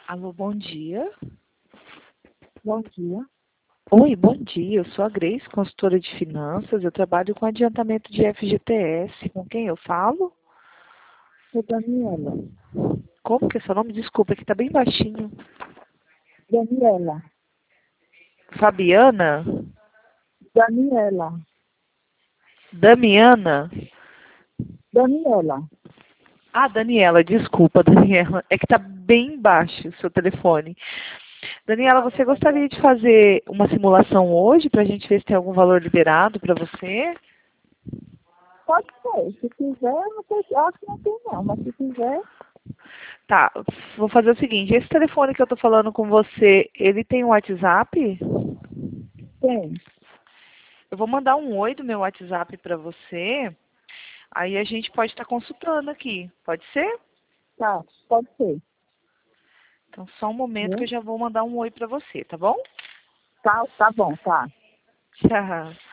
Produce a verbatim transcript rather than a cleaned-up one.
Alô, bom dia. Bom dia. Oi, bom dia. Eu sou a Grace, consultora de finanças. Eu trabalho com adiantamento de F G T S. Com quem eu falo? Sou Daniela. Como que é seu nome? Desculpa, aqui tá bem baixinho. Daniela. Fabiana? Daniela. Damiana? Daniela. Ah, Daniela, desculpa, Daniela. É que tá bem baixo o seu telefone. Daniela, você gostaria de fazer uma simulação hoje para a gente ver se tem algum valor liberado para você? Pode ser. Se quiser, não sei, eu acho que não tem não, mas se quiser, Tá, vou fazer o seguinte. Esse telefone que eu tô falando com você, ele tem um WhatsApp? tem. Eu vou mandar um oi do meu WhatsApp para você. Aí a gente pode estar consultando aqui. Pode ser? Tá, pode ser. Então, só um momento que eu Viu? já vou mandar um oi para você, tá bom? Tá, tá bom, tá. Tchau.